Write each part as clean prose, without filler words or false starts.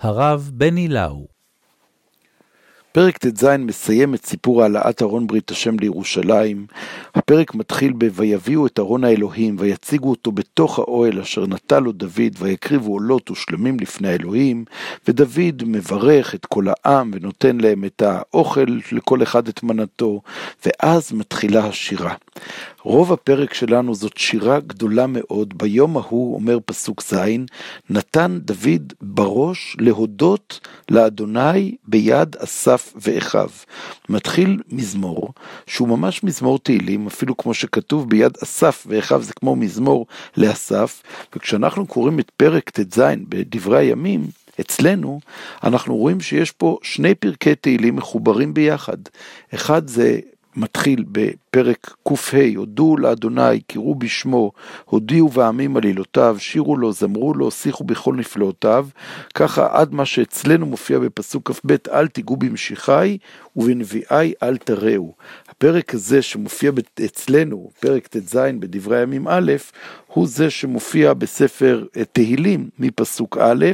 הרב בני לאו. פרק ט"ז מסיים את סיפור העלאת ארון ברית השם לירושלים. הפרק מתחיל ויביאו את ארון האלוהים ויציגו אותו בתוך האוהל אשר נטע לו דוד, ויקריבו עולות ושלמים לפני האלוהים, ודוד מברך את כל העם ונותן להם את האוכל, לכל אחד את מנתו, ואז מתחילה השירה. רוב הפרק שלנו זאת שירה גדולה מאוד. ביום ההוא, אומר פסוק ז', נתן דוד בראש להודות לאדוני ביד אסף ואחיו. מתחיל מזמור, שהוא ממש מזמור תהילים, אפילו כמו שכתוב ביד אסף ואחיו, זה כמו מזמור לאסף. וכשאנחנו קוראים את פרק ט"ז בדברי הימים, אצלנו אנחנו רואים שיש פה שני פרקי תהילים מחוברים ביחד. אחד זה מתחיל בפרק ק"ה, הודו לאדוני, קראו בשמו, הודיעו ועמים עלילותיו, שירו לו, זמרו לו, שיחו בכל נפלאותיו, ככה עד מה שאצלנו מופיע בפסוק כ"ב, אל תיגעו במשיחי ובנביאי אל תראו. הפרק הזה שמופיע אצלנו, פרק ט"ז בדברי הימים א', הוא זה שמופיע בספר תהילים מפסוק א',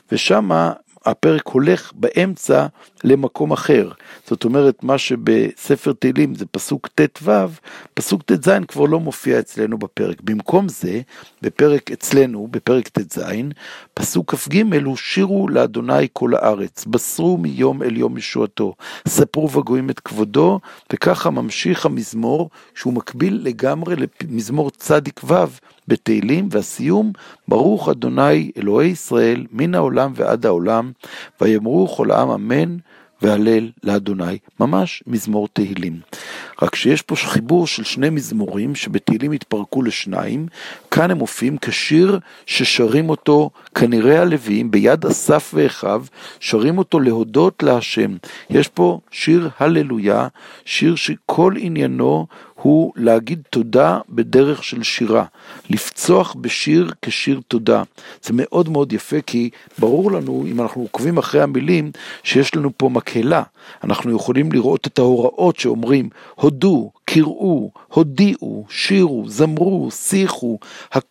ושמה הפרק הולך באמצע למקום אחר. זאת אומרת, מה שבספר תהילים זה פסוק ט"ו, פסוק ט"ז כבר לא מופיע אצלנו בפרק. במקום זה, בפרק אצלנו, בפרק ט"ז, פסוק כ"ג הוא שירו לאדוני כל הארץ, בשרו מיום אל יום ישועתו, ספרו וגויים את כבודו, וככה ממשיך המזמור, שהוא מקביל לגמרי למזמור צדיק ו' בתהילים, והסיום, ברוך אדוני אלוהי ישראל מן העולם ועד העולם, ויאמרו כל העם אמן והלל לאדוני. ממש מזמור תהילים. רק שיש פה חיבור של שני מזמורים שבתהילים התפרקו לשניים. כאן הם מופיעים כשיר ששרים אותו כנראה הלוויים ביד אסף ואחיו, שרים אותו להודות להשם. יש פה שיר הללויה, שיר שכל עניינו הוא להגיד תודה בדרך של שירה, לפצוח בשיר כשיר תודה. זה מאוד מאוד יפה, כי ברור לנו, אם אנחנו עוקבים אחרי המילים, שיש לנו פה מקהלה. אנחנו יכולים לראות את ההוראות שאומרים, הודו, קראו, הודיעו, שירו, זמרו, שיחו,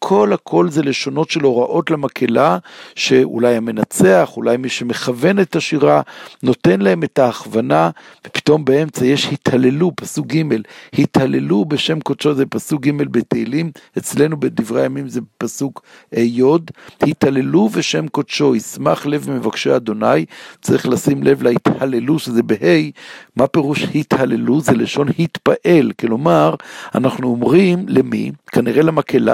הכל זה לשונות של הוראות למקהלה, שאולי המנצח, אולי מי שמכוון את השירה, נותן להם את ההכוונה, ופתאום באמצע יש התהללו, פסוק ג', התהללו בשם קודשו, זה פסוק ג' בתהילים, אצלנו בדברי הימים זה פסוק י', התהללו בשם קודשו, ישמח לב מבקשי אדוני. צריך לשים לב להתהללו, שזה בהי. מה פירוש התהללו? זה לשון התפעל, כלומר, אנחנו אומרים למי? כנראה למקהלה,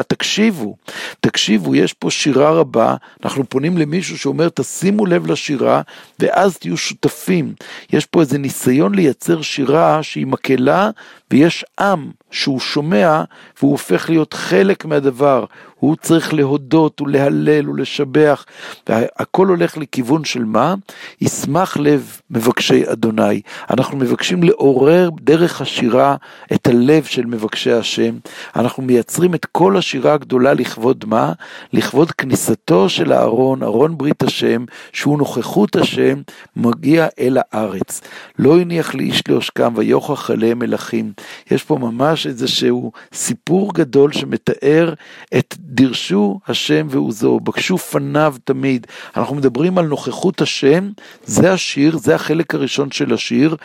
תקשיבו, יש פה שירה רבה, אנחנו פונים למישהו שאומר, תשימו לב לשירה, ואז תהיו שותפים. יש פה איזה ניסיון לייצר שירה שהיא מקהלה, ויש עם שהוא שומע, והוא הופך להיות חלק מהדבר. הוא צריך להודות ולהלל ולשבח, והכל הולך לכיוון של מה? ישמח לב מבקשי אדוני. אנחנו מבקשים לעורר דרך השירה את הלב של מבקשי השם. אנחנו מייצרים את כל השירה הגדולה לכבוד מה? לכבוד כניסתו של הארון, ארון ברית השם, שהוא נוכחות השם, מגיע אל הארץ. לא הניח לאיש לעושקם ויוכח עליהם מלכים. יש פה ממש איזשהו סיפור גדול שמתאר את דרשו השם ועוזו, בקשו פניו תמיד. אנחנו מדברים על נוכחות השם, זה השיר, זה החלק הראשון של השיר,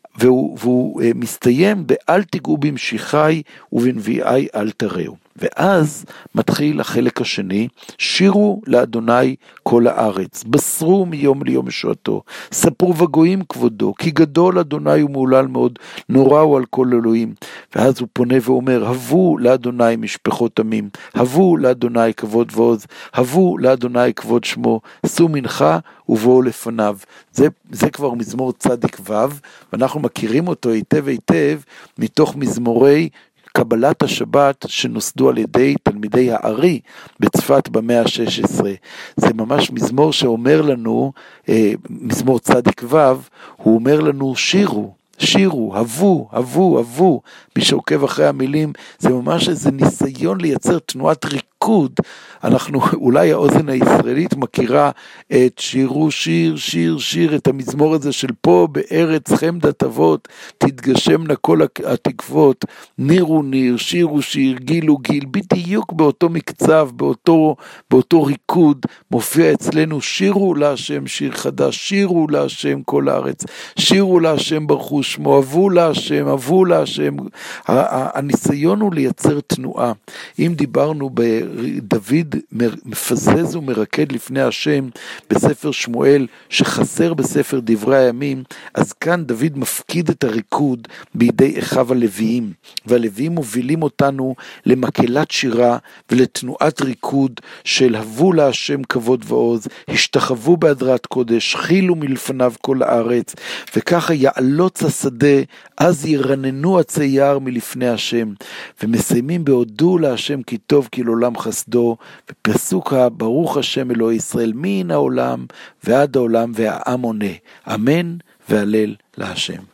והוא מסתיים באל תיגעו במשיחי ובנביאי אל תראו. ואז מתחיל החלק השני, שירו לאדוני כל הארץ, בשרו מיום ליום ישועתו, ספרו וגויים כבודו, כי גדול אדוני ומעולל מאוד, נורא הוא על כל אלוהים. ואז הוא פונה ואומר, הבו לאדוני משפחות עמים, הבו לאדוני כבוד ועוז, הבו לאדוני כבוד שמו, שאו מנחה ובואו לפניו. זה כבר מזמור צדיק ו', ואנחנו מכירים אותו היטב מתוך מזמורי קבלת השבת שנוסדו על ידי תלמידי הארי בצפת במאה ה-16. זה ממש מזמור שאומר לנו, מזמור צדיק ו', הוא אומר לנו שירו, הבו, מי שעוקב אחרי המילים, זה ממש איזה ניסיון לייצר תנועת ריקוד. אנחנו, אולי האוזן הישראלית מכירה את שירו שיר, את המזמור הזה של פה בארץ חמדת אבות, תתגשמנה כל התקוות, נירו ניר, שירו שיר, גילו גיל, בדיוק באותו מקצב, באותו ריקוד, מופיע אצלנו שירו להשם שיר חדש, שירו להשם כל הארץ, שירו להשם ברכו שמו, אבו להשם. הניסיון הוא לייצר תנועה. אם דיברנו בדוד מפזז ומרקד לפני השם בספר שמואל, שחסר בספר דברי הימים, אז כאן דוד מפקיד את הריקוד בידי אחיו הלוויים, והלוויים מובילים אותנו למקהלת שירה ולתנועת ריקוד של הבו להשם כבוד ועוז, השתחוו בהדרת קודש, חילו מלפניו כל הארץ, וככה יעלוץ השדה, אז ירננו עצי יער מלפני השם, ומסיימים בהודו להשם כי טוב כי לעולם חסדו, ופסוק ברוך השם אלוהי ישראל מן העולם ועד העולם והעם עונה, אמן והלל להשם.